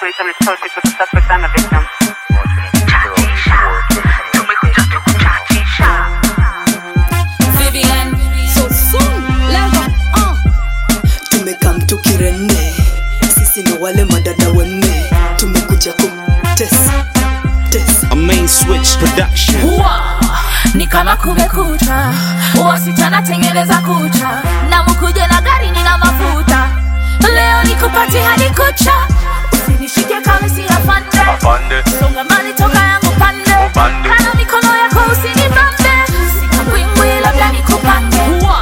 27 is code 6 with the suspect and the victim. Vivian, so soon, level, Tumekam tukirende, sisi ndo wale madada wenne. Tumekuja kumtesa. A main switch production. ni kama kumekucha, wasichana tengeneza kucha, na mkuje na gari nina mafuta, leo nikupati hadi kucha, usinishike kama si afande, songa mbali toka yangu pande, kana mikono yako usinibambe, sikakwingwi labda nikupange.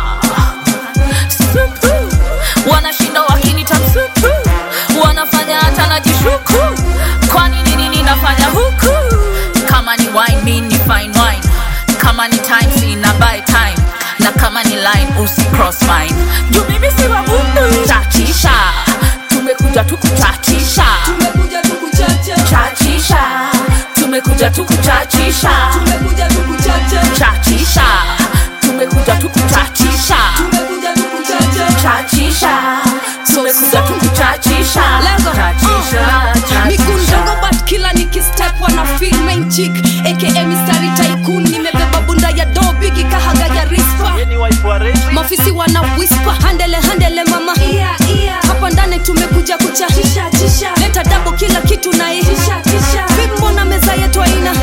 Supu, wanashinda wakinita msupu, wanafanya hata najishuku, kwani nini ninafanya huku? Kama ni wine, mimi ni fine wine. Kama ni time, sina buy time. Na kama ni line, usi cross mine. Juu mimi si wa mungu. Chachisha, tumekuja tukuchachisha. Tumekuja tukuchacha. Chachisha, tumekuja tukuchachisha. Tumekuja tukuchacha. Chachisha, tumekuja tukuchachisha. Tumekuja tukuchacha. Chachisha, tumekuja tukuchachisha. Chachisha, Mikundogo but kila nikistep wana feel main chick aka Mr. Tycoon. Nimebeba bunda ya dobigi kahaga ya rispa. Mafisi wana whisper handele mama. Hapa ndani tumekuja kuchahisha. Leta double kila kitu na ihisha. Bimbo na meza yetu haina.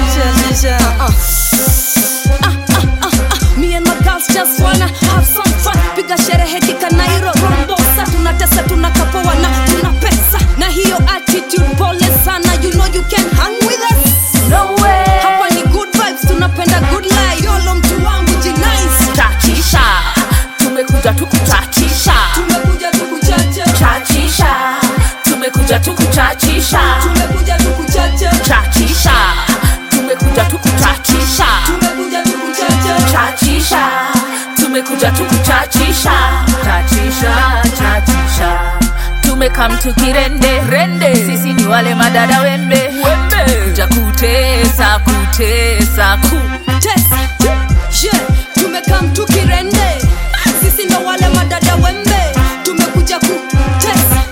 Me and my girls just wanna have some fun. Piga sherehe kikanairo rombosa. Tunatesa tunakapoa na tuna pesa. Na hiyo attitude pole sana. You know you can hang with us. no way. Hapa ni good vibes, tunapenda good life. Yolo mtu wangu jinais. Chachisha, tumekuja tukuchachisha. Tumekuja tukuchacha. Chachisha, tumekuja tukuchachisha. Tumekuja tukuchacha. Chachisha, tumekuja tukuchachisha. Tumekuja tukuchacha. Chachisha, tumekuja tukuchachisha. Chachisha, tumekam tukirende rende, sisi ni wale madada wembe kuja kutesa Tesa. Yeah, tumekam tukirende. Sisi ndo wale madada wembe. Tumekuja kutesa.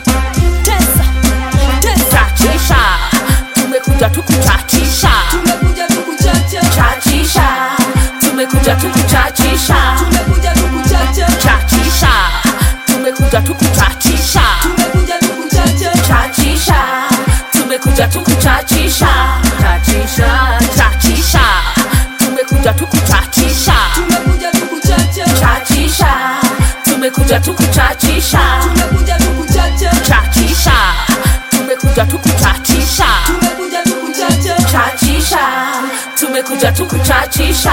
Chachisha, tumekuja tukuchachisha. Tumekuja tukuchacha. Chachisha, tumekuja tukuchachisha. Tumekuja tukuchacha. Chachisha, tumekuja tukuchachisha. Tumekuja tukuchacha. Chachisha, tumekuja tukuchachisha. Chachisha, tumekuja tukuchachisha. Tumekuja tukuchacha. Chachisha, tumekuja tukuchachisha. Tumekuja tukuchacha. Chachisha, tumekuja tukuchachisha. Tumekuja tukuchacha. Chachisha, tumekuja tukuchachisha.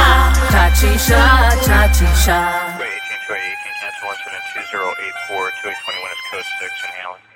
Chachisha. 18 cancel 1 2 084 2821 is code 6 in Hallen.